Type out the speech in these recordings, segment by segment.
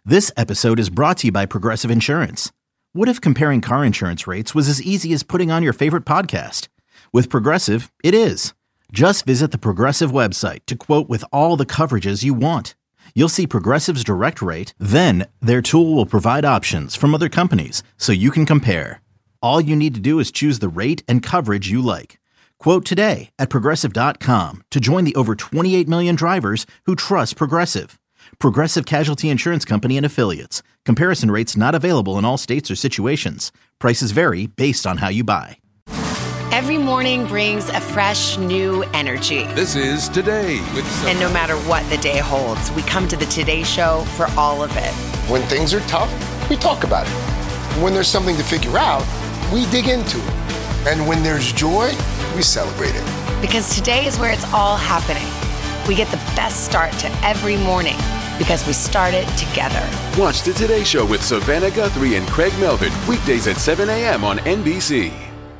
This episode is brought to you by Progressive Insurance. What if comparing car insurance rates was as easy as putting on your favorite podcast? With Progressive, it is. Just visit the Progressive website to quote with all the coverages you want. You'll see Progressive's direct rate, then their tool will provide options from other companies so you can compare. All you need to do is choose the rate and coverage you like. Quote today at Progressive.com to join the over 28 million drivers who trust Progressive. Progressive Casualty Insurance Company and Affiliates. Comparison rates not available in all states or situations. Prices vary based on how you buy. Every morning brings a fresh, new energy. This is Today with And no matter what the day holds, we come to the Today Show for all of it. When things are tough, we talk about it. When there's something to figure out, we dig into it. And when there's joy, we celebrate it. Because today is where it's all happening. We get the best start to every morning because we start it together. Watch the Today Show with Savannah Guthrie and Craig Melvin, weekdays at 7 a.m. on NBC.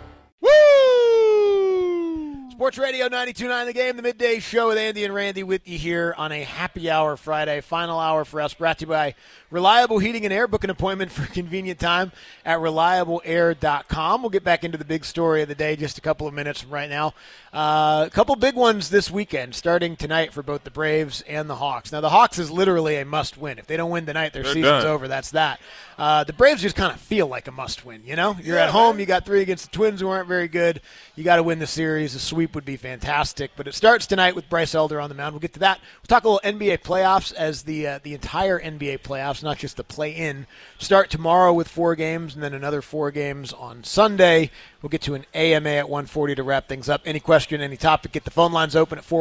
Woo! Sports Radio 92.9 The Game, the midday show with Andy and Randy with you here on a happy hour Friday, final hour for us, brought to you by Reliable Heating and Air. Book an appointment for a convenient time at reliableair.com. We'll get back into the big story of the day just a couple of minutes from right now. A couple big ones this weekend, starting tonight for both the Braves and the Hawks. Now, the Hawks is literally a must-win. If they don't win tonight, their season's over. That's that. The Braves just kind of feel like a must-win, you know? You're at home. You got 3 against the Twins who aren't very good. You got to win the series. A sweep would be fantastic. But it starts tonight with Bryce Elder on the mound. We'll get to that. We'll talk a little NBA playoffs as the entire NBA playoffs, not just the play-in, start tomorrow with 4 games and then another 4 games on Sunday. We'll get to an AMA at 1:40 to wrap things up. Any question, any topic, get the phone lines open at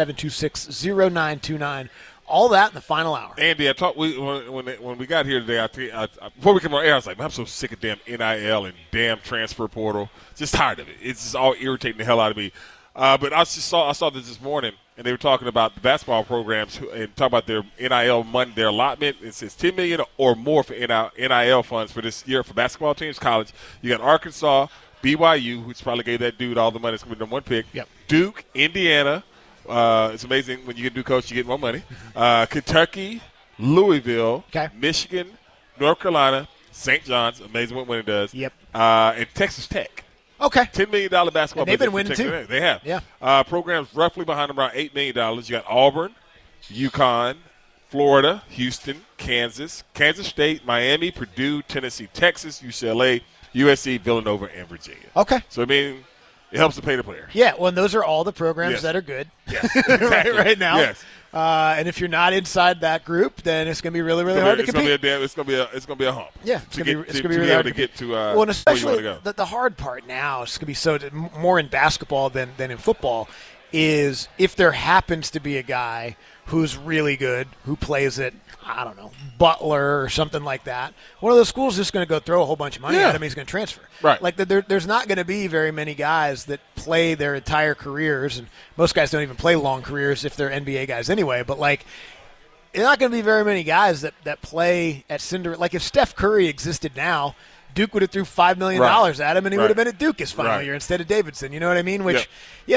404-726-0929. All that in the final hour. Andy, I talked when we got here today. Before we came on air, I was like, I'm so sick of damn NIL and damn transfer portal. Just tired of it. It's just all irritating the hell out of me. But I saw this morning, and they were talking about the basketball programs and talking about their NIL money, their allotment. It says $10 million or more for NIL funds for this year for basketball teams, college. You got Arkansas, BYU, which probably gave that dude all the money. It's going to be the 1 pick. Yep. Duke, Indiana. It's amazing when you get a new coach, you get more money. Kentucky, Louisville, Michigan, North Carolina, St. John's. Amazing what winning does. Yep. And Texas Tech. Okay. $10 million basketball. And they've been winning too. They have. Yeah. Programs roughly behind them around $8 million. You got Auburn, UConn, Florida, Houston, Kansas, Kansas State, Miami, Purdue, Tennessee, Texas, UCLA, USC, Villanova, and Virginia. Okay. So, I mean, it helps to pay the players. Yeah, well, and those are all the programs that are good right now. Yes. And if you're not inside that group, then it's going to be really, really hard to compete. It's going to be a hump. Yeah, it's going to be really able hard to get to well, and especially where you want to go. the hard part now is going to be so more in basketball than in football is if there happens to be a guy who's really good, who plays at, I don't know, Butler or something like that, one of those schools is just going to go throw a whole bunch of money at him. He's going to transfer. Right. Like there's not going to be very many guys that play their entire careers, and most guys don't even play long careers if they're NBA guys anyway, but like there's not going to be very many guys that play at Cinder. Like if Steph Curry existed now, Duke would have threw $5 million at him, and he would have been at Duke his final year instead of Davidson. You know what I mean? Which,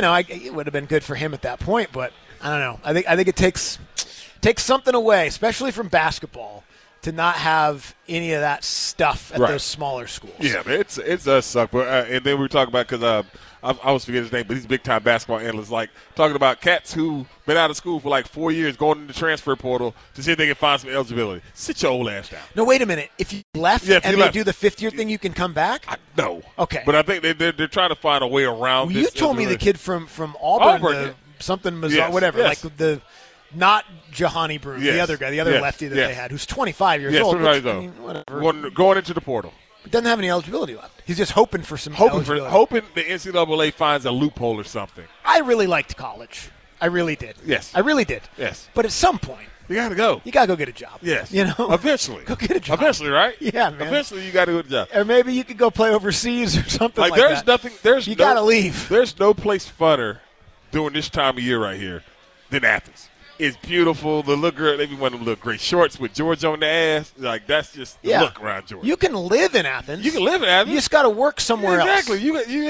it would have been good for him at that point. But I don't know. I think it takes something away, especially from basketball, to not have any of that stuff at those smaller schools. Yeah, man, it does suck. But and then we were talking about because I always forget his name, but he's big time basketball analyst, like talking about cats who been out of school for like 4 years, going into the transfer portal to see if they can find some eligibility. Sit your old ass down. No, wait a minute. If you left they do the 5th year thing, you can come back? No. Okay. But I think they're trying to find a way around this. You told me the kid from Auburn something Mazar, whatever, yes. like the not Jahani Broome, the other guy, the other lefty that they had, who's 25 years old. Which, I mean, whatever. Going into the portal. But doesn't have any eligibility left. He's just hoping for some hoping the NCAA finds a loophole or something. I really liked college. I really did. Yes. I really did. Yes. But at some point, you got to go. You got to go get a job. Yes. You know? Eventually. Go get a job. Eventually, right? Yeah, man. Eventually, you got to go get a job. Or maybe you could go play overseas or something like there's that. Nothing. You got to leave. There's no place funner during this time of year right here than Athens. is beautiful. The little girl, they be one of them little gray shorts with George on the ass. Like, that's just the look around George. You can live in Athens. You can live in Athens. You just got to work somewhere else. Exactly.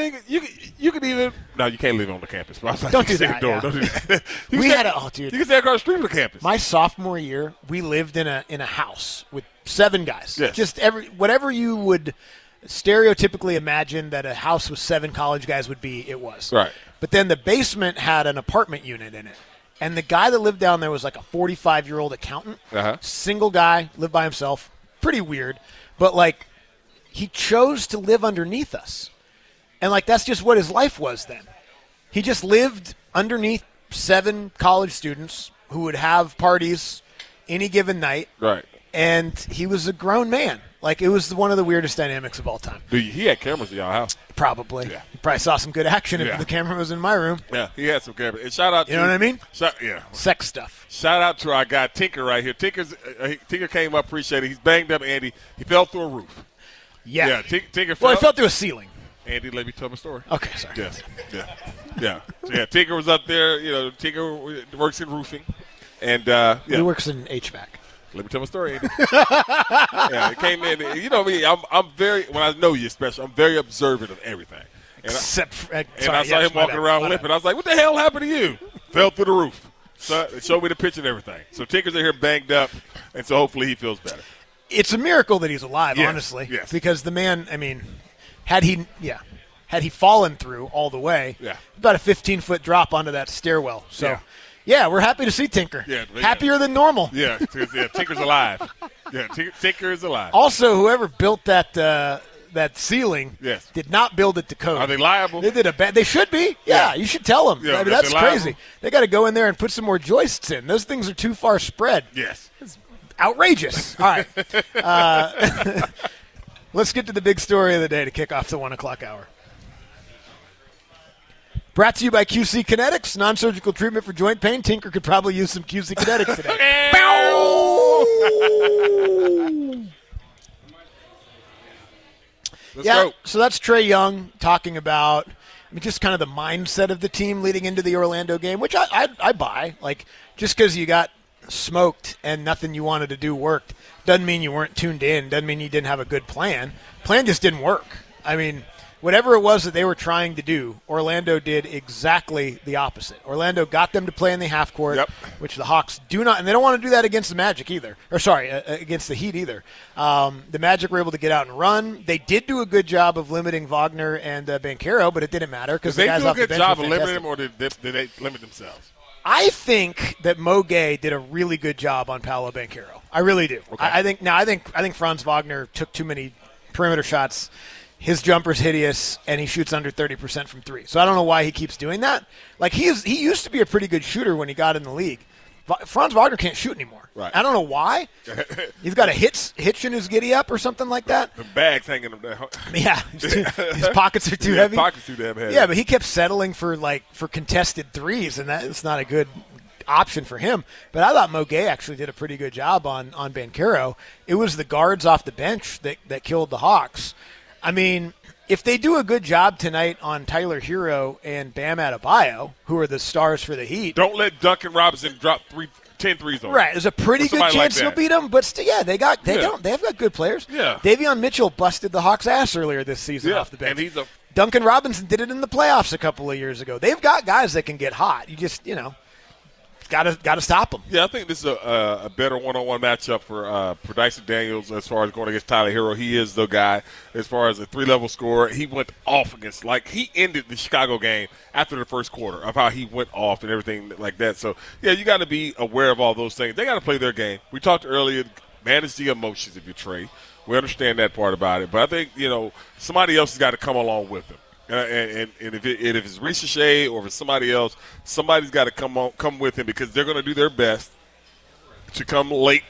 You can even – no, you can't live on the campus. But I was like, Don't do that. Don't do that. You can stay across the street from the campus. My sophomore year, we lived in a house with 7 guys. Yes. Just whatever you would stereotypically imagine that a house with 7 college guys would be, it was. Right. But then the basement had an apartment unit in it. And the guy that lived down there was like a 45-year-old accountant. Single guy, lived by himself. Pretty weird. But, like, he chose to live underneath us. And, like, that's just what his life was then. He just lived underneath 7 college students who would have parties any given night. Right. And he was a grown man. Like, it was one of the weirdest dynamics of all time. Dude, he had cameras in y'all house. Probably. Yeah. You probably saw some good action if the camera was in my room. Yeah, he had some cameras. And shout out to – You know what I mean? Yeah. Sex stuff. Shout out to our guy Tinker right here. Tinker came up, appreciate it. He's banged up, Andy. He fell through a roof. Yeah. Tinker fell. Well, he fell through a ceiling. Andy, let me tell my story. Okay, sorry. Yes. Yeah. So, Tinker was up there. You know, Tinker works in roofing. And, He works in HVAC. Let me tell my story, Andy. It came in. You know me. I'm very, when I know you especially, I'm very observant of everything. And I saw him walking around limping. I was like, what the hell happened to you? Fell through the roof. So it showed me the picture and everything. So Tinker's in here banged up, and so hopefully he feels better. It's a miracle that he's alive, Yes, honestly. yes. Because the man, I mean, had he fallen through all the way, about a 15-foot drop onto that stairwell. So, yeah, we're happy to see Tinker. Yeah, happier than normal. Yeah, Tinker's alive. Yeah, Tinker is alive. Also, whoever built that ceiling did not build it to code. Are they liable? They did a bad. They should be. Yeah, you should tell them. Yeah, I mean, that's they're crazy. liable. They got to go in there and put some more joists in. Those things are too far spread. Yes. Outrageous. All right. Let's get to the big story of the day to kick off the 1 o'clock hour. Brought to you by QC Kinetics, non-surgical treatment for joint pain. Tinker could probably use some QC Kinetics today. Let's go. So that's Trae Young talking about just kind of the mindset of the team leading into the Orlando game, which I buy. Like, just because you got smoked and nothing you wanted to do worked doesn't mean you weren't tuned in, doesn't mean you didn't have a good plan. Plan just didn't work. I mean, whatever it was that they were trying to do, Orlando did exactly the opposite. Orlando got them to play in the half court, which the Hawks do not, and they don't want to do that against the Magic either. Against the Heat either. The Magic were able to get out and run. They did do a good job of limiting Wagner and Banchero, but it didn't matter because the guys off the bench Did they do a good job were of limiting them, or fantastic. did they limit themselves? I think that Mo Gay did a really good job on Paolo Banchero. I really do. Okay. I think Franz Wagner took too many perimeter shots. His jumper's hideous, and he shoots under 30% from 3. So I don't know why he keeps doing that. Like, he used to be a pretty good shooter when he got in the league. Franz Wagner can't shoot anymore. Right. I don't know why. He's got a hitch in his giddy up or something like that. The bags hanging up there. Yeah, his pockets are too heavy. Pockets too damn heavy. Yeah, but he kept settling for contested threes, and that's not a good option for him. But I thought Mo Gay actually did a pretty good job on Banchero. It was the guards off the bench that killed the Hawks. I mean, if they do a good job tonight on Tyler Hero and Bam Adebayo, who are the stars for the Heat. Don't let Duncan Robinson drop 10 threes on Right, there's a pretty good chance they'll beat them, but they have got good players. Yeah. Davion Mitchell busted the Hawks' ass earlier this season off the bench. And Duncan Robinson did it in the playoffs a couple of years ago. They've got guys that can get hot. You just, got to stop them. Yeah, I think this is a better one-on-one matchup for Dyson Daniels as far as going against Tyler Hero. He is the guy as far as a 3-level scorer. He went off against, he ended the Chicago game after the first quarter of how he went off and everything like that. So, yeah, you got to be aware of all those things. They got to play their game. We talked earlier, manage the emotions if you're Trae. We understand that part about it. But I think, somebody else has got to come along with them. And if it's Ricochet or if it's somebody else, somebody's got to come with him because they're going to do their best to come late.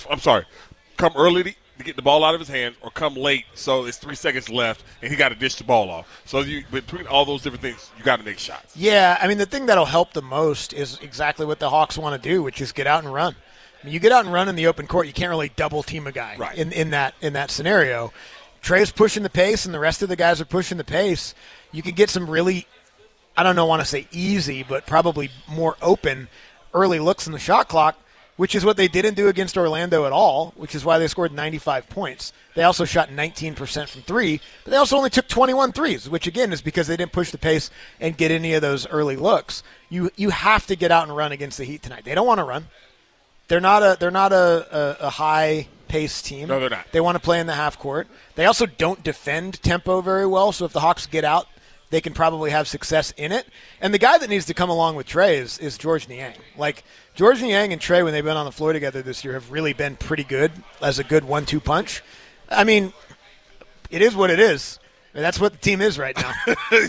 Come early to get the ball out of his hands, or come late so it's 3 seconds left and he got to dish the ball off. So between all those different things, you got to make shots. Yeah, I mean the thing that'll help the most is exactly what the Hawks want to do, which is get out and run. I mean, you get out and run in the open court, you can't really double team a guy in that scenario. Trae's pushing the pace, and the rest of the guys are pushing the pace. You could get some really, I don't want to say easy, but probably more open early looks in the shot clock, which is what they didn't do against Orlando at all, which is why they scored 95 points. They also shot 19% from three, but they also only took 21 threes, which again is because they didn't push the pace and get any of those early looks. You have to get out and run against the Heat tonight. They don't want to run. They're not a high pace team. No, they're not. They want to play in the half court. They also don't defend tempo very well, so if the Hawks get out, they can probably have success in it. And the guy that needs to come along with Trey is George Niang. Like, George Niang and Trey, when they've been on the floor together this year, have really been pretty good as a good 1-2 punch. I mean, it is what it is. And that's what the team is right now.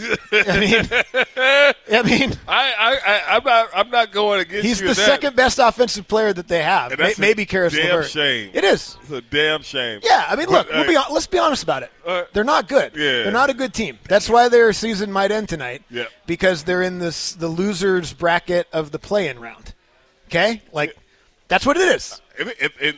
I'm not going against he's you. He's the second best offensive player that they have. Maybe Karis LeVert. Shame. It is. It's a damn shame. Yeah, I mean, look, let's be honest about it. They're not good. Yeah. They're not a good team. That's why their season might end tonight. Yeah. Because they're in the losers bracket of the play-in round. Okay? Like, that's what it is. If it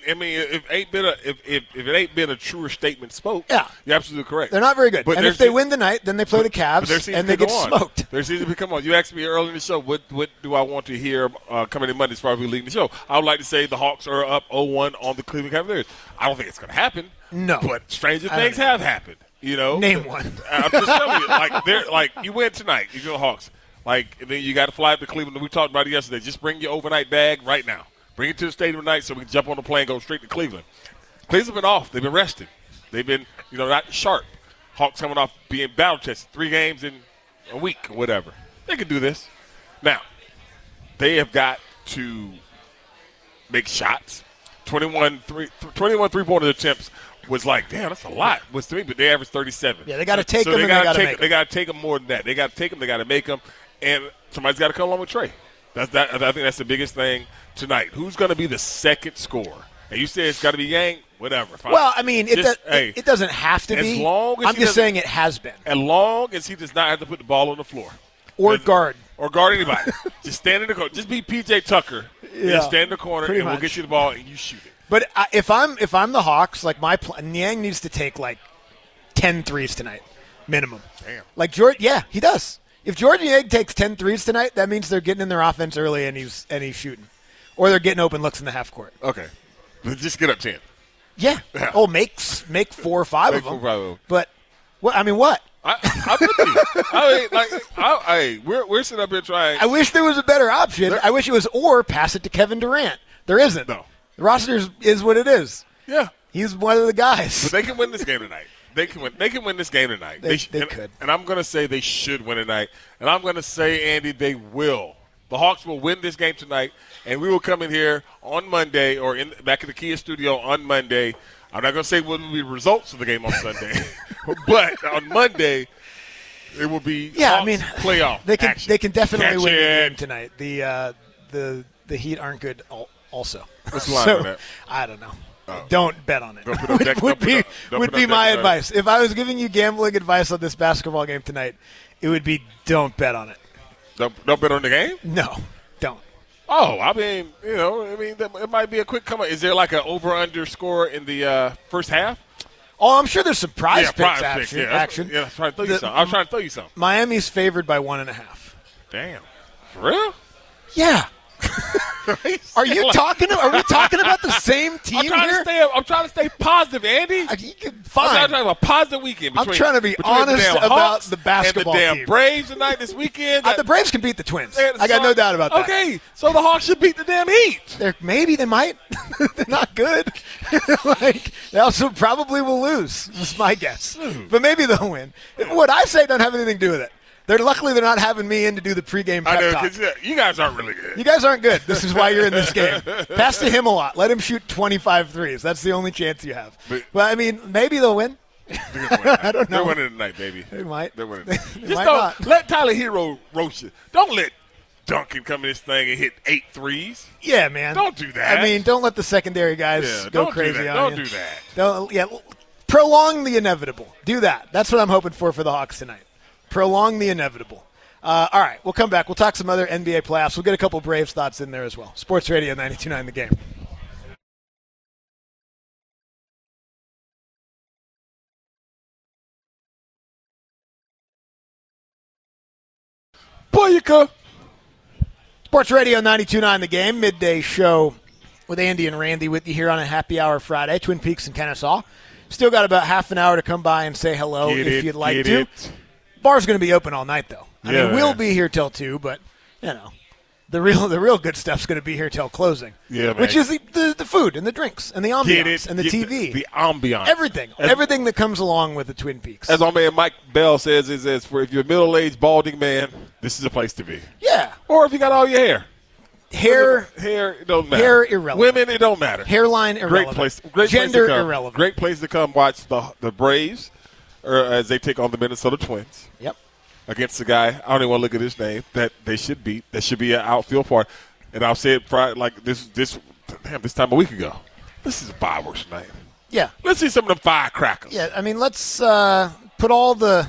ain't been a truer statement spoke, yeah, you're absolutely correct. They're not very good. But and if they win tonight, then they play the Cavs, and they get smoked. Their season could come on. You asked me earlier in the show, what do I want to hear coming in Monday as far as we leading the show? I would like to say the Hawks are up 0-1 on the Cleveland Cavaliers. I don't think it's going to happen. No. But stranger things have happened. You know, name one. I'm just telling you, you win tonight, you go the Hawks. Like, and then you got to fly up to Cleveland. We talked about it yesterday. Just bring your overnight bag right now. Bring it to the stadium tonight so we can jump on the plane and go straight to Cleveland. Cleveland's been off. They've been rested. They've been, not sharp. Hawks coming off being battle tested 3 games in a week or whatever. They can do this. Now, they have got to make shots. 21 three-pointer attempts was like, damn, that's a lot. Was to me, but they averaged 37. Yeah, they got to take them and they got to make them. They got to take them more than that. They got to take them. They got to make them. And somebody's got to come along with Trey. I think that's the biggest thing tonight. Who's going to be the second scorer? And you said it's got to be Yang, whatever. Fine. Well, I mean, it doesn't have to be. I'm just saying it has been. As long as he does not have to put the ball on the floor. Or guard anybody. Just stand in the corner. Just be P.J. Tucker. Yeah, stand in the corner, and we'll get you the ball, and you shoot it. But if I'm the Hawks, like Niang needs to take like 10 threes tonight, minimum. Damn. Like George, yeah, he does. If George Niang takes 10 threes tonight, that means they're getting in their offense early and he's shooting. Or they're getting open looks in the half court. Okay. Just get up 10. Yeah. Oh, make 4 or 5 of them. 4 or 5 of them. But, what? I'm with you. We're sitting up here trying. I wish there was a better option. I wish it was or pass it to Kevin Durant. There isn't. No. The roster is what it is. Yeah. He's one of the guys. But they can win this game tonight. They can win this game tonight. They could. And I'm going to say they should win tonight. And I'm going to say, Andy, they will. The Hawks will win this game tonight, and we will come in here on Monday or back in the Kia studio on Monday. I'm not going to say what will be the results of the game on Sunday, but on Monday it will be Hawks playoff action. They can definitely win the game tonight. The Heat aren't good also. What's the line on that? I don't know. Don't bet on it. Would be my advice. If I was giving you gambling advice on this basketball game tonight, it would be don't bet on it. Don't bet on the game? No, don't. Oh, it might be a quick come up. Is there like an over-under score in the first half? Oh, I'm sure there's some prize picks action. Yeah, I was trying to throw you something. Miami's favored by 1.5. Damn. For real? Yeah. Are we talking about the same team here? I'm trying to stay positive, Andy. Fine. I'm trying to have a positive weekend. I'm trying to be honest about the basketball and the damn team. Braves tonight this weekend. The Braves can beat the Twins. I got no doubt about that. Okay, so the Hawks should beat the damn Heat. Maybe they might. They're not good. They also probably will lose. That's my guess. But maybe they'll win. What I say don't have anything to do with it. Luckily, they're not having me in to do the pregame pep talk. I know, because you guys aren't really good. You guys aren't good. This is why you're in this game. Pass to him a lot. Let him shoot 25 threes. That's the only chance you have. But maybe they'll win. I don't know. They're winning tonight, baby. They might. They're winning. Just let Tyler Hero roast you. Don't let Duncan come in this thing and hit 8 threes. Yeah, man. Don't do that. Don't let the secondary guys go crazy on you. Don't do that. Prolong the inevitable. Do that. That's what I'm hoping for the Hawks tonight. Prolong the inevitable. All right, we'll come back. We'll talk some other NBA playoffs. We'll get a couple Braves thoughts in there as well. Sports Radio 92.9 The Game. Sports Radio 92.9 The Game, midday show with Andy and Randy with you here on a happy hour Friday, Twin Peaks and Kennesaw. Still got about half an hour to come by and say hello if you'd like to. Bar's going to be open all night, though. I mean, we'll be here till 2, but, you know, the real good stuff's going to be here till closing. Yeah, man. Which is the food and the drinks and the ambiance and the TV. The ambiance. Everything that comes along with the Twin Peaks. As our man Mike Bell says, if you're a middle-aged, balding man, this is a place to be. Yeah. Or if you got all your hair. Hair, it don't matter. Hair irrelevant. Women, it don't matter. Hairline irrelevant. Gender irrelevant. Great place to come watch the Braves as they take on the Minnesota Twins. Yep. Against the guy, I don't even want to look at his name, that they should beat. That should be an outfield part. And I'll say it like this time a week ago. This is a fireworks night. Yeah. Let's see some of the firecrackers. Yeah, I mean, let's put all the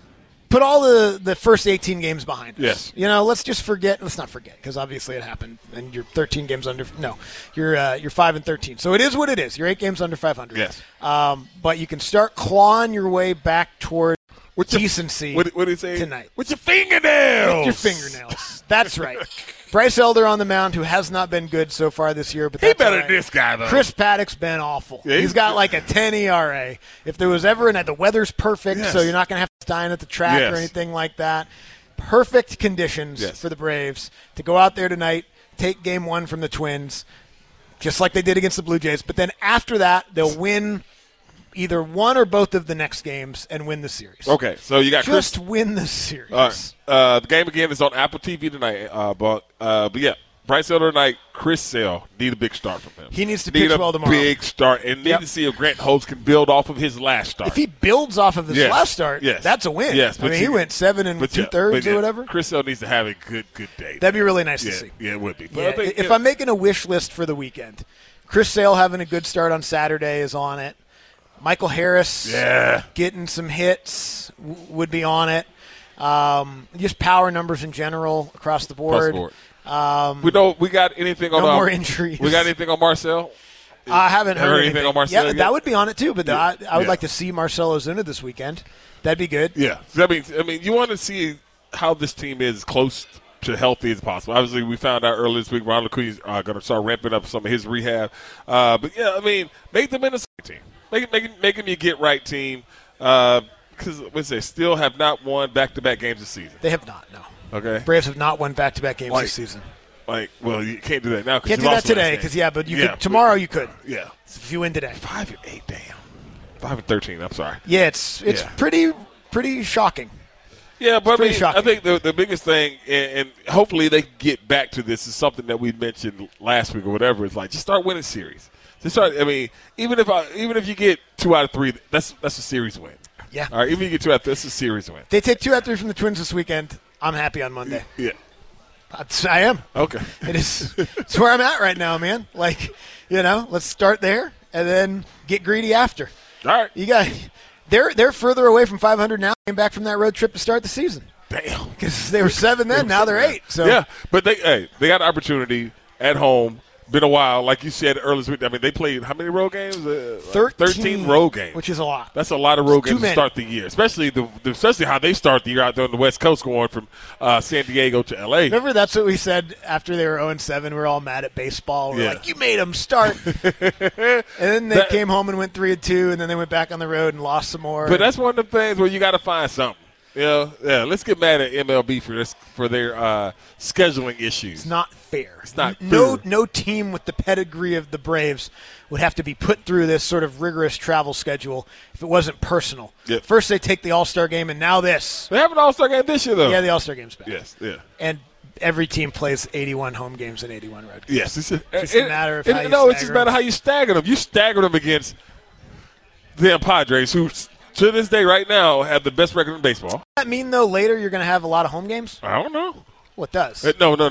first 18 games behind us. Yes. You know, let's not forget, because obviously it happened, and you're 13 games under. No, you're 5-13. So it is what it is. You're 8 games under 500. Yes. But you can start clawing your way back toward decency. What did he say tonight? With your fingernails. With your fingernails. That's right. Bryce Elder on the mound, who has not been good so far this year, but that's he better right. than this guy though. Chris Paddock's been awful. Yeah, he's got like a 10 ERA. If there was ever the weather's perfect, so you're not going to have to dine at the track or anything like that. Perfect conditions for the Braves to go out there tonight, take Game 1 from the Twins, just like they did against the Blue Jays. But then after that, they'll win either one or both of the next games and win the series. Okay, so you got win the series. All right. The game again is on Apple TV tonight, but yeah, Bryce Elder tonight, Chris Sale need a big start from him. He needs to pitch well tomorrow. Big start, and need to see if Grant Holtz can build off of his last start. If he builds off of his last start, that's a win. Yes, I mean, he went 7 2/3 or whatever. Chris Sale needs to have a good day. That'd be really nice to see. Yeah, it would be. But I think, if I'm making a wish list for the weekend, Chris Sale having a good start on Saturday is on it. Michael Harris getting some hits would be on it. Just power numbers in general across the board. We got anything on more injuries. We got anything on Marcel? I haven't heard anything on Marcel. Yeah, that would be on it too. But I would like to see Marcel Ozuna this weekend. That'd be good. Yeah, I mean, you want to see how this team is close to healthy as possible. Obviously, we found out earlier this week Ronald Acuna's going to start ramping up some of his rehab. But yeah, I mean, make the Minnesota team. Make them your get-right team because they still have not won back-to-back games this season. They have not, no. Okay. Braves have not won back-to-back games this season. Well, you can't do that now. Can't do that today because, but you could, tomorrow you could. Yeah. If you win today. 5-8, damn. 5-13, I'm sorry. Yeah, it's pretty shocking. Yeah, but I think the biggest thing, and hopefully they get back to this, is something that we mentioned last week or whatever. It's like just start winning series. Even if you get 2 out of 3, that's a series win. Yeah. All right. Even if you get 2 out of 3, that's a series win. If they take 2 out of 3 from the Twins this weekend, I'm happy on Monday. Yeah. I am. Okay. It's where I'm at right now, man. Like, let's start there and then get greedy after. All right. They're further away from 500 now. Came back from that road trip to start the season. Damn. Because they were 7 then. Now they're 8. So yeah, but they got an opportunity at home. Been a while, like you said earlier this week. I mean, they played how many road games? 13 road games, which is a lot. That's a lot of road games to start the year, especially how they start the year out there on the West Coast, going from San Diego to L.A. Remember, that's what we said after they were 0-7. We were all mad at baseball. We're like, you made them start, and then they came home and went 3-2, and then they went back on the road and lost some more. But that's one of the things where you got to find something. Yeah. Let's get mad at MLB for their scheduling issues. It's not fair. It's not fair. No team with the pedigree of the Braves would have to be put through this sort of rigorous travel schedule if it wasn't personal. Yep. First they take the All-Star game, and now this. They have an All-Star game this year, though. Yeah, the All-Star game's back. Yes, yeah. And every team plays 81 home games and 81 road games. Yes, it's just a matter of how you it's just a matter of how you stagger them. You stagger them against the Padres, who to this day right now have the best record in baseball. Does that mean, though, later you're going to have a lot of home games? I don't know. What does? No. What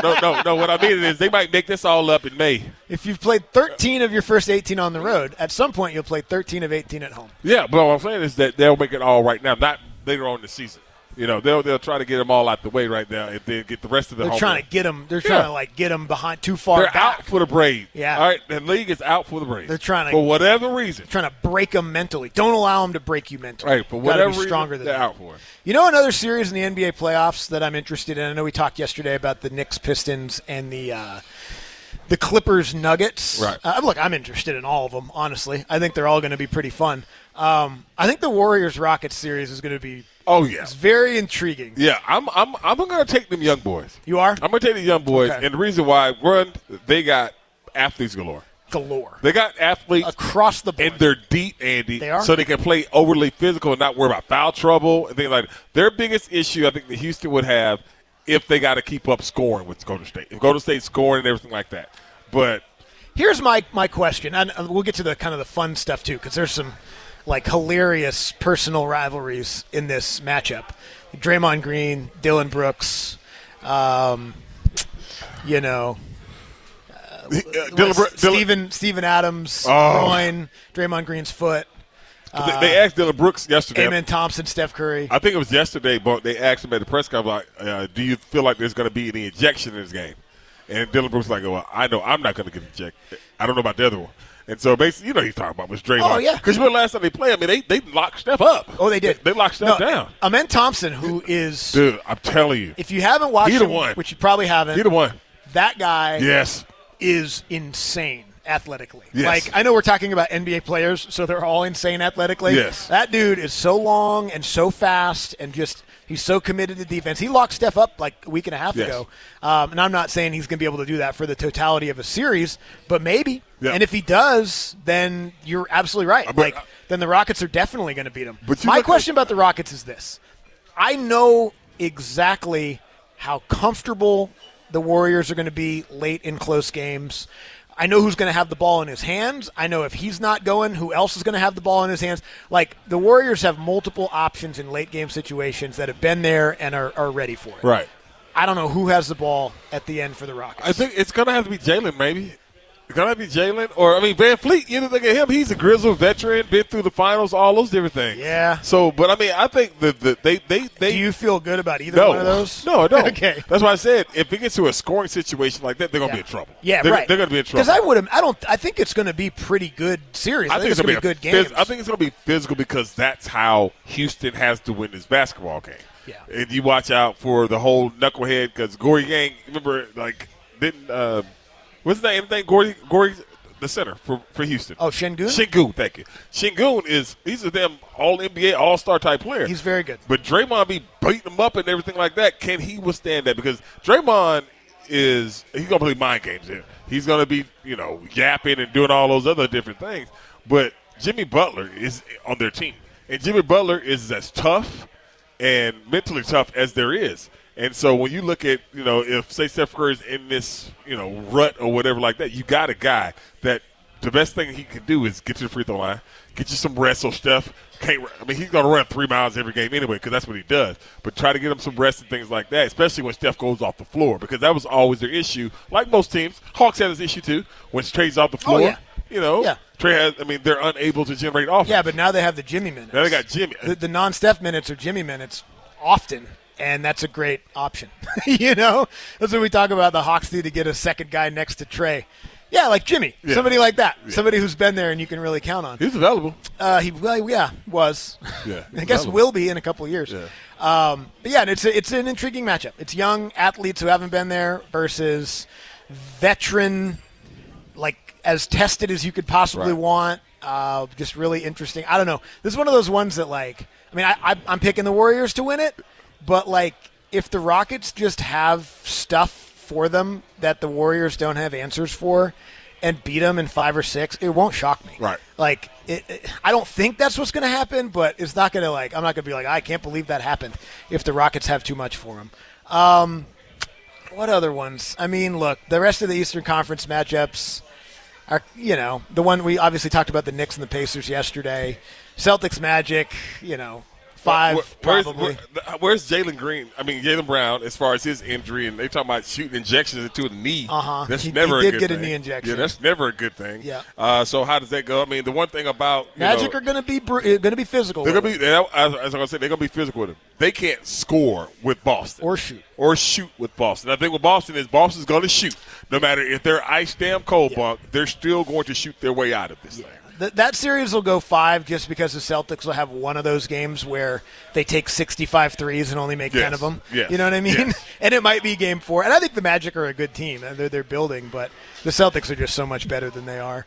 I mean is they might make this all up in May. If you've played 13 of your first 18 on the road, at some point you'll play 13 of 18 at home. Yeah, but what I'm saying is that they'll make it all right now, not later on in the season. You know, they'll try to get them all out the way right now and then get the rest of the They're home trying run. to get them. They're trying to like get them behind too far They're back. out for the Braves. Yeah. All right, the league is out for the Braves. They're trying to for whatever reason. Trying to break them mentally. Don't allow them to break you mentally. Right, for Gotta whatever be reason, stronger than they're that. out for it. You know, another series in the NBA playoffs that I'm interested in. I know we talked yesterday about the Knicks, Pistons, and the Clippers, Nuggets. Right. Look, I'm interested in all of them. Honestly, I think they're all going to be pretty fun. I think the Warriors Rockets series is going to be. Oh yeah, it's very intriguing. Yeah, I'm going to take them young boys. You are? I'm going to take the young boys, Okay. and the reason why, they got athletes galore. They got athletes across the board. and they're deep, Andy. They are. So they can play overly physical and not worry about foul trouble and things like that. Their biggest issue, I think, that Houston would have if they got to keep up scoring with Golden State. If Golden State's scoring and everything like that. But here's my question, and we'll get to the kind of the fun stuff too, because there's some like hilarious personal rivalries in this matchup. Draymond Green, Dylan Brooks, Steven Adams, groin, Draymond Green's foot. They asked Dylan Brooks yesterday. Amen Thompson, Steph Curry. I think it was yesterday, but they asked him at the press conference, like, do you feel like there's going to be any injection in this game? And Dylan Brooks was like, well, I know I'm not going to get injected. I don't know about the other one. And so basically, you know he's talking about was Draymond. Oh, yeah. Because you remember last time they played, I mean, they locked Steph up. Oh, they did. They locked Steph down. Amen Thompson, who is. Dude, I'm telling you. If you haven't watched He the him, one. which you probably haven't. He the one. That guy Yes. is insane athletically. Yes. Like, I know we're talking about NBA players, so they're all insane athletically. Yes. That dude is so long and so fast and just he's so committed to defense. He locked Steph up like a week and a half Yes. ago. And I'm not saying he's going to be able to do that for the totality of a series, but maybe. Yeah. And if he does, then you're absolutely right. But- Then the Rockets are definitely going to beat him. But you My look question about the Rockets is this. I know exactly how comfortable the Warriors are going to be late in close games. I know who's going to have the ball in his hands. I know if he's not going, who else is going to have the ball in his hands. Like, the Warriors have multiple options in late-game situations that have been there and are ready for it. Right. I don't know who has the ball at the end for the Rockets. I think it's going to have to be Jalen, maybe. It's going to have to be Jalen. Or, I mean, Van Fleet, you look at him. He's a grizzled veteran, been through the finals, all those different things. Yeah. So, but, I mean, I think that they Do you feel good about either one of those? No, I don't. Okay. That's why I said if it gets to a scoring situation like that, they're going to be in trouble. Yeah, they're, right. They're going to be in trouble. Because I think it's going to be pretty good series. I think it's going to be good games. I think it's going to be physical because that's how Houston has to win this basketball game. Yeah. And you watch out for the whole knucklehead because Gorey Gang, remember, like, wasn't that anything? Gorey, the center for Houston. Oh, Şengün? Şengün, thank you. Şengün he's a damn all-NBA, all-star type player. He's very good. But Draymond be beating him up and everything like that. Can he withstand that? Because Draymond he's going to play mind games here. He's going to be, yapping and doing all those other different things. But Jimmy Butler is on their team. And Jimmy Butler is as tough and mentally tough as there is. And so when you look at, if, say, Steph Curry's in this, rut or whatever like that, you got a guy that the best thing he can do is get to the free throw line, get you some rest so Steph can't – he's going to run 3 miles every game anyway because that's what he does. But try to get him some rest and things like that, especially when Steph goes off the floor because that was always their issue. Like most teams, Hawks had this issue too. When Trey's off the floor, yeah. Trey has – they're unable to generate offense. Yeah, but now they have the Jimmy minutes. Now they got Jimmy. The non-Steph minutes are Jimmy minutes often. And that's a great option. That's what we talk about. The Hawks need to get a second guy next to Trey. Yeah, like Jimmy. Yeah. Somebody like that. Yeah. Somebody who's been there and you can really count on. He's available. He was. Yeah, I guess will be in a couple of years. Yeah. But yeah, it's an intriguing matchup. It's young athletes who haven't been there versus veteran, like as tested as you could possibly want. Just really interesting. I don't know. This is one of those ones that I'm picking the Warriors to win it. But, if the Rockets just have stuff for them that the Warriors don't have answers for and beat them in 5 or 6, it won't shock me. Right. I don't think that's what's going to happen, but it's not going to, I'm not going to be like, I can't believe that happened if the Rockets have too much for them. What other ones? Look, the rest of the Eastern Conference matchups are, the one we obviously talked about the Knicks and the Pacers yesterday. Celtics Magic, 5 probably. Where's Jalen Green? I mean, Jalen Brown, as far as his injury, and they talking about shooting injections into the knee. That's never a good thing. He did get a knee injection. Yeah, that's never a good thing. Yeah. So how does that go? I mean, the one thing about Magic are going to be physical. They're going to be. As I was going to say, they're going to be physical with him. They can't score with Boston or shoot with Boston. I think with Boston is Boston's going to shoot. No matter if they're ice damn cold bunk, they're still going to shoot their way out of this thing. That series will go 5 just because the Celtics will have one of those games where they take 65 threes and only make 10 of them. Yes. You know what I mean? Yes. And it might be game 4. And I think the Magic are a good team. They're building, but the Celtics are just so much better than they are.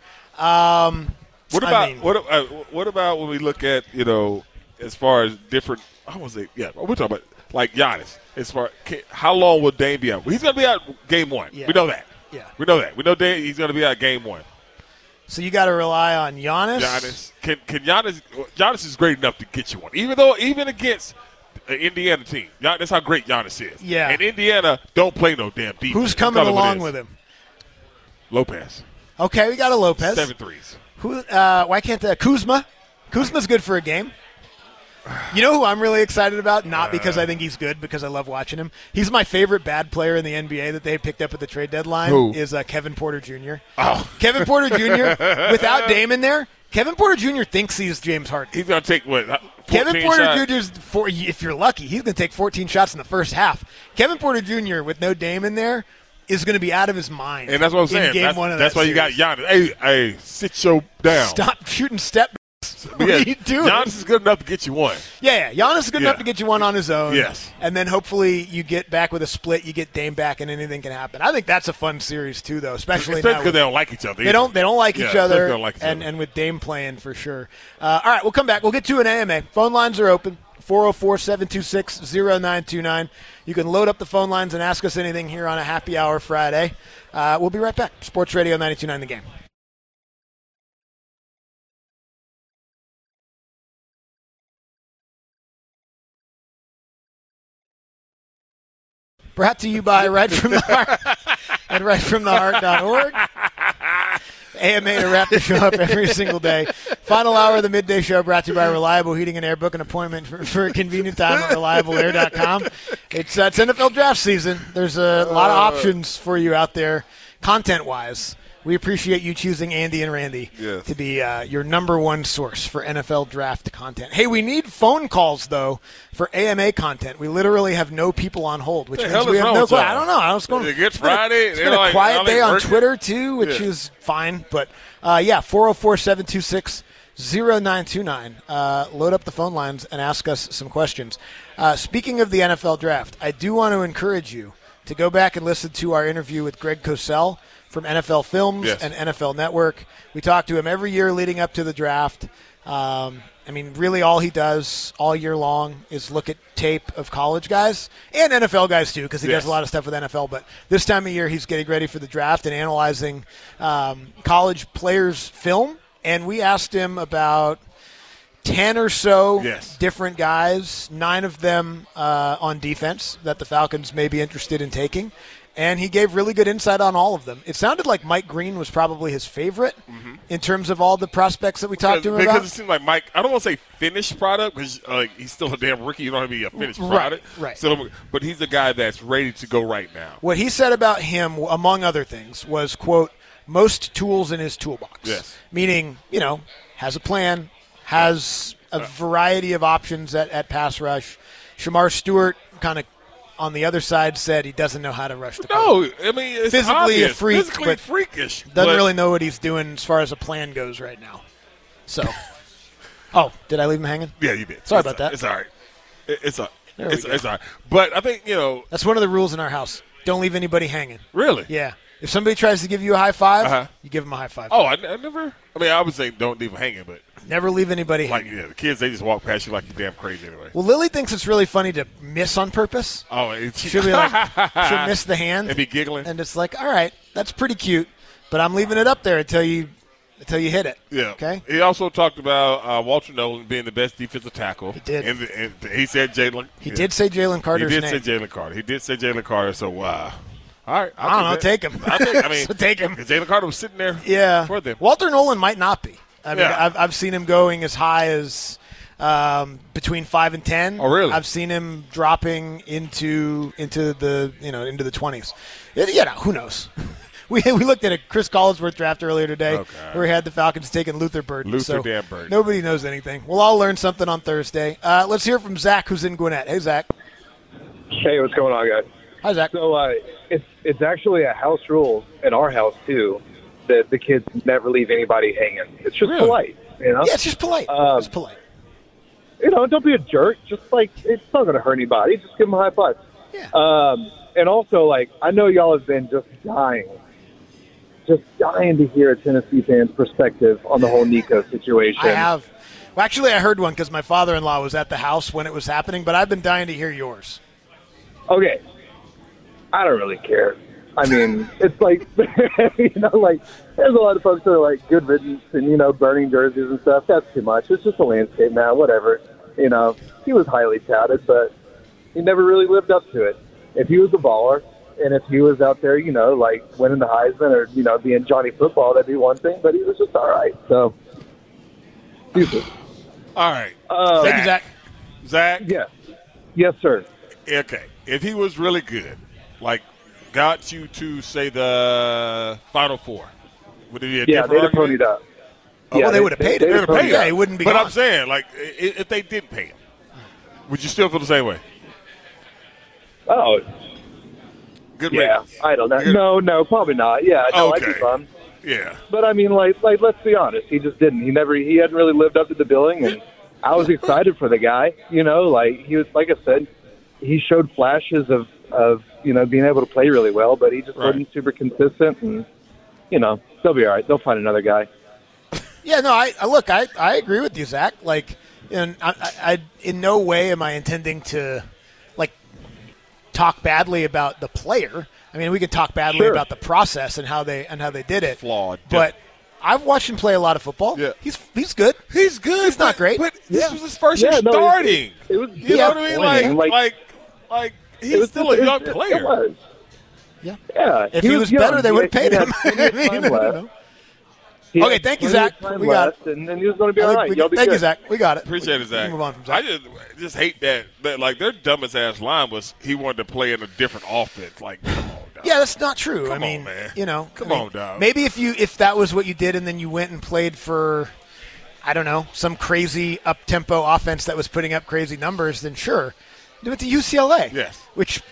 What about when we look at, as far as different – I won't say – we're talking about like Giannis. As far how long will Dame be out? Well, he's going to be out game 1. Yeah. We know that. Yeah. We know that. We know Dame, he's going to be out game 1. So you got to rely on Giannis. Can Giannis? Giannis is great enough to get you one, even against an Indiana team. That's how great Giannis is. Yeah. And Indiana don't play no damn defense. Who's coming along with him? Lopez. Okay, we got a Lopez. 7 threes. Why can't Kuzma? Kuzma's good for a game. You know who I'm really excited about? Not because I think he's good, because I love watching him. He's my favorite bad player in the NBA that they picked up at the trade deadline. Who? Is Kevin Porter Jr. Oh. Kevin Porter Jr., without Dame in there, Kevin Porter Jr. thinks he's James Harden. He's going to take, what, 14 Kevin Porter shots? Jr.'s, if you're lucky, he's going to take 14 shots in the first half. Kevin Porter Jr., with no Dame in there, is going to be out of his mind. And that's what I'm saying. That's why you got Giannis. Hey, sit your down. Stop shooting step. What are you doing? Giannis is good enough to get you one. Yeah. Giannis is good enough to get you one on his own. Yes. And then hopefully you get back with a split, you get Dame back, and anything can happen. I think that's a fun series too, though, especially because they don't like each other. They don't like each other. They don't like each other. And with Dame playing for sure. All right, we'll come back. We'll get to an AMA. Phone lines are open. 404-726-0929. You can load up the phone lines and ask us anything here on a happy hour Friday. We'll be right back. Sports Radio 92.9 The Game. Brought to you by Right From the Heart at rightfromtheheart.org. AMA to wrap the show up every single day. Final hour of the midday show brought to you by Reliable Heating and Air. Book an appointment for a convenient time at reliableair.com. It's NFL draft season. There's a lot of options for you out there content-wise. We appreciate you choosing Andy and Randy to be your number one source for NFL draft content. Hey, we need phone calls, though, for AMA content. We literally have no people on hold, which means we have no clue. I don't know. I was going. It's Good Friday. It's been a quiet day on Twitter, too, which is fine. But, 404-726-0929. Load up the phone lines and ask us some questions. Speaking of the NFL draft, I do want to encourage you to go back and listen to our interview with Greg Cosell from NFL Films and NFL Network. We talk to him every year leading up to the draft. Really all he does all year long is look at tape of college guys and NFL guys too, because he does a lot of stuff with NFL. But this time of year, he's getting ready for the draft and analyzing college players' film. And we asked him about 10 or so different guys, 9 of them on defense that the Falcons may be interested in taking. And he gave really good insight on all of them. It sounded like Mike Green was probably his favorite in terms of all the prospects that we talked to him about. Because it seemed like Mike, I don't want to say finished product, because he's still a damn rookie. You don't have to be a finished product. Right. So, but he's a guy that's ready to go right now. What he said about him, among other things, was, quote, most tools in his toolbox. Yes. Meaning, has a plan, has a variety of options at pass rush. Shamar Stewart kind of on the other side said he doesn't know how to rush the quarterback. No, it's physically obvious. a freak, physically freakish. Doesn't really know what he's doing as far as a plan goes right now. So, did I leave him hanging? Yeah, you did. Sorry about that. It's all right. It's all right. But I think, that's one of the rules in our house. Don't leave anybody hanging. Really? Yeah. If somebody tries to give you a high five, you give them a high five. Oh, I never. I would say don't leave them hanging, but never leave anybody hanging. The kids, they just walk past you like you're damn crazy anyway. Well, Lily thinks it's really funny to miss on purpose. Oh, she'll be she'll miss the hand and be giggling, and it's like, all right, that's pretty cute, but I'm leaving it up there until you hit it. Yeah. Okay. He also talked about Walter Nolan being the best defensive tackle. He did. And he said Jalen. He did say Jalen Carter's name. He did say Jalen Carter. So wow. All right, I don't know. Take him. So take him. Jalen Carter was sitting there. Yeah. For them. Walter Nolan might not be. I've seen him going as high as between 5 and 10. Oh, really? I've seen him dropping into the 20s. Who knows? We looked at a Chris Collinsworth draft earlier today where he had the Falcons taking Luther Burden. Damn Burden. Nobody knows anything. We'll all learn something on Thursday. Let's hear from Zach, who's in Gwinnett. Hey, Zach. Hey, what's going on, guys? Hi, Zach. So it's actually a house rule in our house, too, that the kids never leave anybody hanging. It's just polite, you know? Yeah, it's just polite. It's polite. You know, don't be a jerk. Just, it's not going to hurt anybody. Just give them a high five. Yeah. And also, I know y'all have been just dying to hear a Tennessee fan's perspective on the whole Nico situation. I have. Well, actually, I heard one because my father-in-law was at the house when it was happening, but I've been dying to hear yours. Okay. I don't really care. I mean, it's there's a lot of folks that are good riddance and, burning jerseys and stuff. That's too much. It's just a landscape now, whatever. He was highly touted, but he never really lived up to it. If he was a baller and if he was out there, winning the Heisman or, being Johnny Football, that'd be one thing, but he was just all right. So, stupid. All right. Thank you, Zach. Zach? Yeah. Yes, sir. Okay. If he was really good, got you to, say, the Final Four, would it be a different they'd have argument? ponied up. Well, they would have paid him. They would have paid him. Yeah, he wouldn't be But gone. I'm saying, if they didn't pay him, would you still feel the same way? Oh, Good yeah. ratings. I don't know. No, probably not. Yeah, no, Okay. I'd be bummed. Yeah. But I mean, let's be honest. He just didn't. He hadn't really lived up to the billing, and I was excited for the guy. He was, like I said, he showed flashes of being able to play really well, but he just wasn't super consistent. And they'll be all right. They'll find another guy. Yeah, no, I agree with you, Zach. And I in no way am I intending to talk badly about the player. I mean, we can talk badly about the process and how they did it. Flawed. But I've watched him play a lot of football. Yeah. He's good. He's good. He's not great. But this was his first year no, starting. It was you know what I mean? He's still a young player. It was. Yeah. Yeah. If he was better, they would have paid him. Okay, thank you, Zach. We got it. And then he was going to be all right. Thank you, Zach. We got it. Appreciate it, Zach. Move on from Zach. I just hate that their dumbest ass line was he wanted to play in a different offense. Come on, dog. Yeah, that's not true. Come I mean, on, man. Come on, dog. Maybe if that was what you did and then you went and played for, I don't know, some crazy up-tempo offense that was putting up crazy numbers, then sure. Do it to UCLA. Yes. Which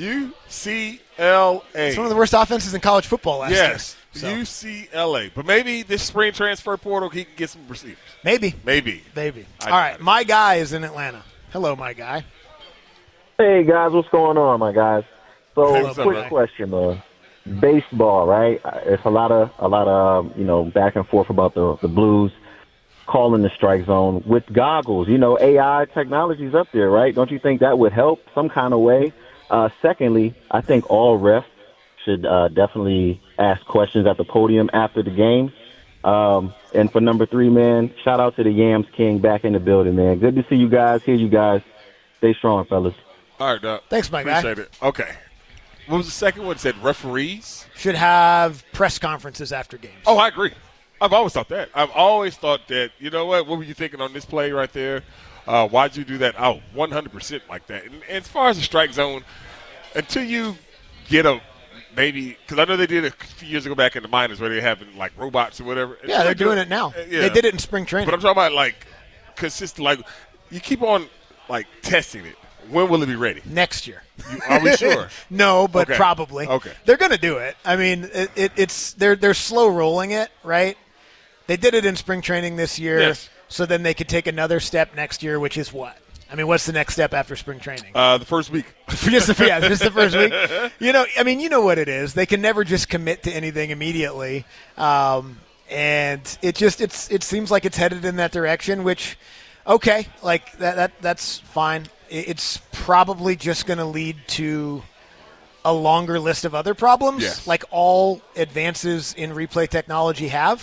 UCLA. it's one of the worst offenses in college football last year. Yes. So. UCLA. But maybe this spring transfer portal, he can get some receivers. Maybe. All right, my guy is in Atlanta. Hello, my guy. Hey, guys, what's going on, my guys? So, Hello, quick question, baseball, right? It's a lot of back and forth about the Blues calling the strike zone with goggles. AI technology's up there, right? Don't you think that would help some kind of way? Secondly, I think all refs should definitely ask questions at the podium after the game. And for number 3, man, shout out to the Yams King back in the building, man. Good to see you guys, hear you guys. Stay strong, fellas. All right, Doug. Thanks, my guy. Appreciate it. Okay. What was the second one? It said referees should have press conferences after games. Oh, I agree. I've always thought that. I've always thought that, you know what were you thinking on this play right there? Why'd you do that? 100% like that. And as far as the strike zone, until you get maybe – because I know they did it a few years ago back in the minors where they're having, robots or whatever. Yeah, they're doing it now. Yeah. They did it in spring training. But I'm talking about, consistent – you keep on, testing it. When will it be ready? Next year. Are we sure? No, but okay. Probably. Okay. They're going to do it. I mean, they're slow rolling it, right? They did it in spring training this year, yes. So then they could take another step next year, which is what? I mean, what's the next step after spring training? The first week. just the first week. You know what it is. They can never just commit to anything immediately, and it seems like it's headed in that direction. Which, okay, that's fine. It's probably just going to lead to a longer list of other problems, yes. Like all advances in replay technology have.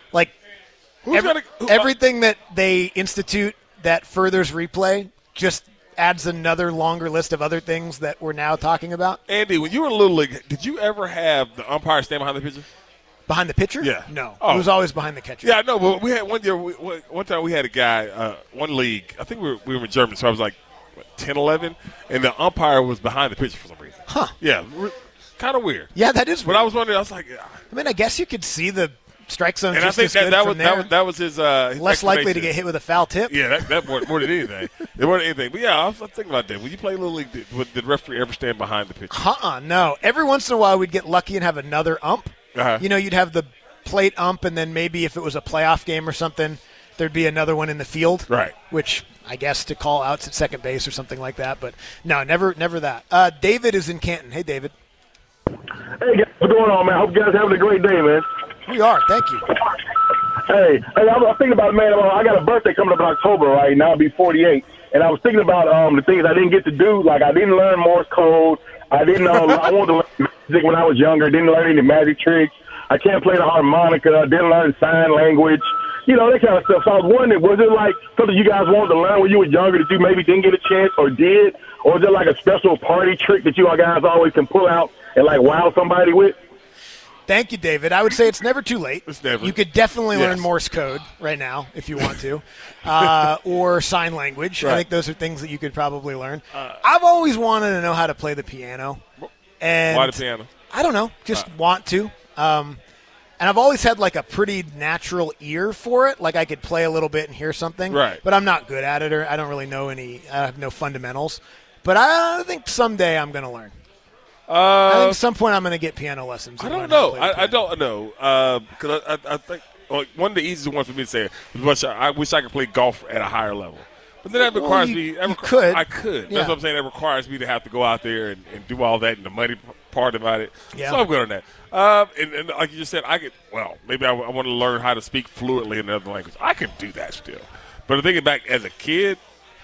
Everything that they institute that furthers replay just adds another longer list of other things that we're now talking about. Andy, when you were in Little League, did you ever have the umpire stand behind the pitcher? Behind the pitcher? Yeah. No. Oh. It was always behind the catcher. Yeah, no, but we had one year. One time we had a guy, one league. I think we were in Germany, so I was like 10, 11, and the umpire was behind the pitcher for some reason. Huh. Yeah, kind of weird. Yeah, that is weird. But I was wondering. I was like, I mean, I guess you could see the strike zone and just I think as good from there. that was his less likely to explanation. get hit with a foul tip. Yeah, that more than anything. It more than anything. But yeah, I was thinking about that. When you play Little League, did the referee ever stand behind the pitcher? No. Every once in a while, we'd get lucky and have another ump. Uh-huh. You know, you'd have the plate ump, and then maybe if it was a playoff game or something, there'd be another one in the field. Right. Which I guess to call outs at second base or something like that. But no, never that. David is in Canton. Hey, David. Hey, guys, what's going on, man? Hope you guys are having a great day, man. We are. Thank you. Hey, I was thinking about, man, I got a birthday coming up in October, right? Now I'll be 48. And I was thinking about the things I didn't get to do. Like, I didn't learn Morse code. I didn't I wanted to learn music when I was younger. Didn't learn any magic tricks. I can't play the harmonica. Didn't learn sign language. You know, that kind of stuff. So I was wondering, was it like something you guys wanted to learn when you were younger that you maybe didn't get a chance or did? Or is it like a special party trick that you guys always can pull out and, like, wow somebody with? Thank you, David. I would say it's never too late. It's never. You could definitely learn Yes. Morse code right now if you want to, or sign language. I Right. think those are things that you could probably learn. I've always wanted to know how to play the piano. And Why the piano? I don't know, just want to. And I've always had like a pretty natural ear for it. Like I could play a little bit and hear something. Right. But I'm not good at it, or I don't really know I have no fundamentals. But I think someday I'm going to learn. I think at some point I'm going to get piano lessons. I and don't learn how to know. play the I piano. don't know. Because I think one of the easiest ones for me to say is I wish I could play golf at a higher level. But then that requires me. could. I could. Yeah. That's what I'm saying. That requires me to have to go out there and do all that and the money part about it. Yeah. So I'm good on that. And like you just said, maybe I want to learn how to speak fluently in another language. I can do that still. But thinking back as a kid,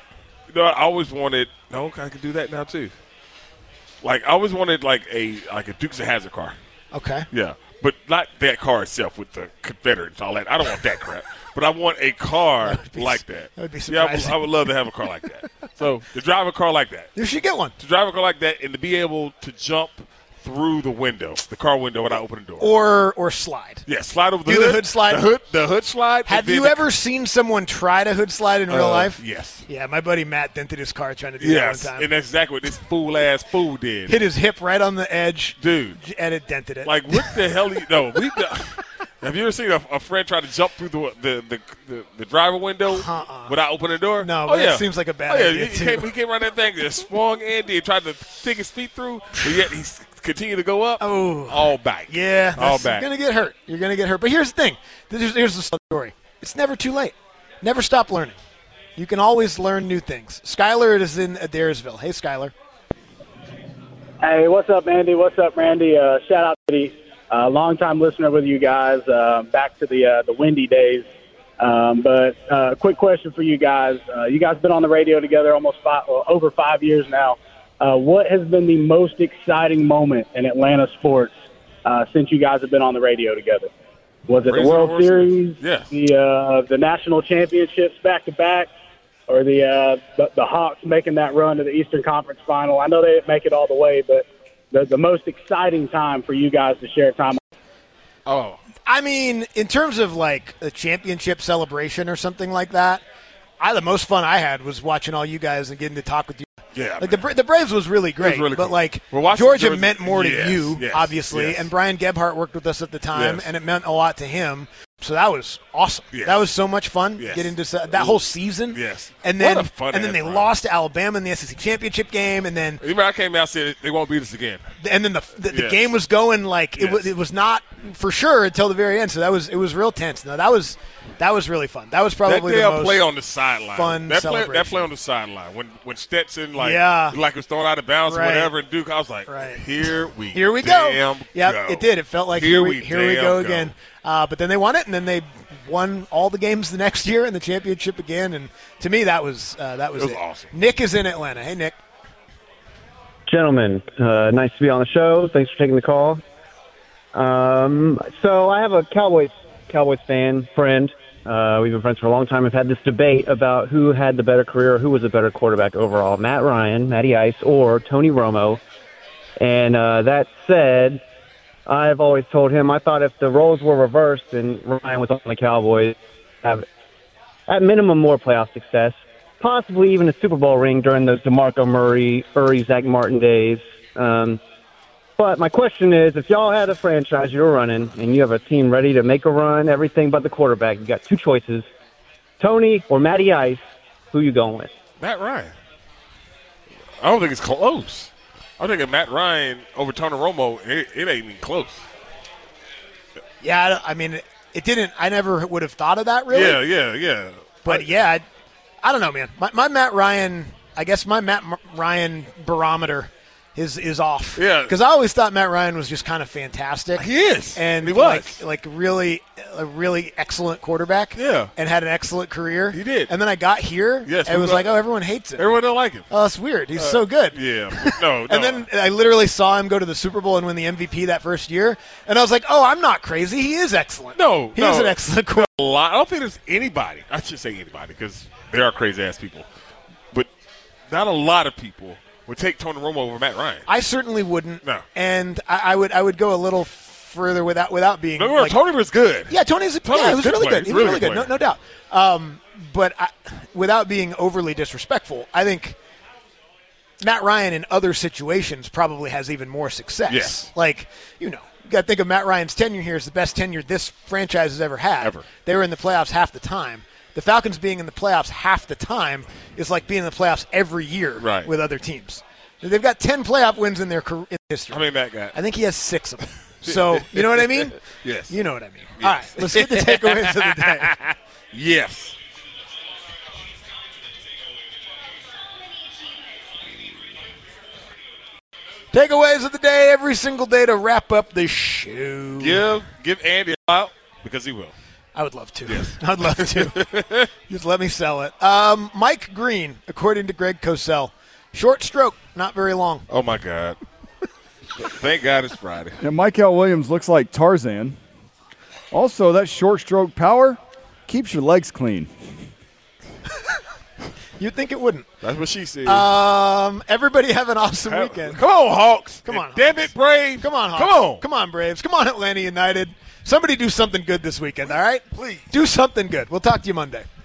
I always wanted. No, I can do that now too. Like I always wanted like a Dukes of Hazzard car. Okay. Yeah, but not that car itself with the Confederates and all that. I don't want that crap. But I want a car like that. That would be Yeah, surprising. I would love to have a car like that. So to drive a car like that. You should get one. To drive a car like that and to be able to jump through the window, the car window, when I open the door. Or slide. Yeah, slide over the Do hood. the hood slide. The hood slide. Have you ever seen someone try to hood slide in real life? Yes. Yeah, my buddy Matt dented his car trying to do that Yes, one time. and that's exactly what this fool-ass fool did. Hit his hip right on the edge. Dude. And it dented it. Like, what the hell? Have you ever seen a friend try to jump through the driver window without opening the door? No, but that seems like a bad idea, too. He came around that thing, just swung Andy and tried to stick his feet through, but yet he continued to go up. Oh. All back. Yeah, all you're back. going to get hurt. You're going to get hurt. But here's the thing. Here's the story. It's never too late. Never stop learning. You can always learn new things. Skylar is in Adairsville. Hey, Skylar. Hey, what's up, Andy? What's up, Randy? Shout out to the long-time listener with you guys, back to the Windy days. But quick question for you guys. You guys been on the radio together over 5 years now. What has been the most exciting moment in Atlanta sports since you guys have been on the radio together? Was it the World Series? Yes. The national championships back-to-back? Or the Hawks making that run to the Eastern Conference Final? I know they didn't make it all the way, but the most exciting time for you guys to share time. Oh, I mean, in terms of like a championship celebration or something like that, the most fun I had was watching all you guys and getting to talk with you. Yeah, like the Braves was really great, really but cool. like Watching Georgia meant more to you, yes, obviously, yes. and Brian Gebhardt worked with us at the time, Yes. and it meant a lot to him. So that was awesome. Yes. That was so much fun Yes. getting to that whole season. Yes. and then What a fun they run. lost to Alabama in the SEC championship game, and then Remember, I came out and said they won't beat us again. and then the Yes. game was going like Yes. it was not for sure until the very end. So it was real tense. No, that was really fun. That was probably that the damn most play on the sideline. fun That celebration. play on the sideline when Stetson like was thrown out of bounds Right. or whatever, and Duke, I was like, Right. here we go. damn Yep, go. it did. It felt like Here we here we damn go go. again. But then they won it, and then they won all the games the next year in the championship again. And to me, that was it. awesome. Nick is in Atlanta. Hey, Nick. Gentlemen, nice to be on the show. Thanks for taking the call. So I have a Cowboys fan friend. We've been friends for a long time. We've had this debate about who had the better career, or who was a better quarterback overall, Matt Ryan, Matty Ice, or Tony Romo. And that said, I've always told him I thought if the roles were reversed and Ryan was on the Cowboys, have at minimum more playoff success, possibly even a Super Bowl ring during the DeMarco Murray, Zach Martin days. But my question is, if y'all had a franchise you're running and you have a team ready to make a run, everything but the quarterback, you got two choices, Tony or Matty Ice, who you going with? Matt Ryan. I don't think it's close. I'm thinking Matt Ryan over Tony Romo. It ain't even close. Yeah, I mean, it didn't. I never would have thought of that, really. Yeah. But yeah, I don't know, man. My Matt Ryan, I guess my Matt Ryan barometer is off. Yeah. Because I always thought Matt Ryan was just kind of fantastic. He is. And he was. Like really, a really excellent quarterback. Yeah. And had an excellent career. He did. And then I got here. Yes. And it was like, oh, everyone hates him. Everyone don't like him. Oh, that's weird. He's so good. Yeah. No. And then I literally saw him go to the Super Bowl and win the MVP that first year. And I was like, oh, I'm not crazy. He is excellent. He is an excellent quarterback. I don't think there's anybody. I should say anybody because there are crazy-ass people. But not a lot of people would take Tony Romo over Matt Ryan. I certainly wouldn't. No. And I would go a little further without being. No, Tony was good. Yeah, Tony was really good. He was really good. No doubt. But without being overly disrespectful, I think Matt Ryan in other situations probably has even more success. Yes. Like, you got to think of Matt Ryan's tenure here as the best tenure this franchise has ever had. Ever. They were in the playoffs half the time. The Falcons being in the playoffs half the time is like being in the playoffs every year with other teams. They've got 10 playoff wins in their career history. How many Matt got? I think he has 6 of them. So, you know what I mean? Yes. You know what I mean. Yes. All right, let's get the takeaways of the day. Yes. Takeaways of the day every single day to wrap up the show. Give Andy out because he will. I would love to. Yes. I'd love to. Just let me sell it. Mike Green, according to Greg Cosell, short stroke, not very long. Oh, my God. Thank God it's Friday. Yeah, Michael Williams looks like Tarzan. Also, that short stroke power keeps your legs clean. You'd think it wouldn't. That's what she said. Everybody have an awesome weekend. Come on, Hawks. Come on, damn it, Braves. Come on, Hawks. Come on. Come on, Braves. Come on, Atlanta United. Somebody do something good this weekend, all right? Please. Do something good. We'll talk to you Monday.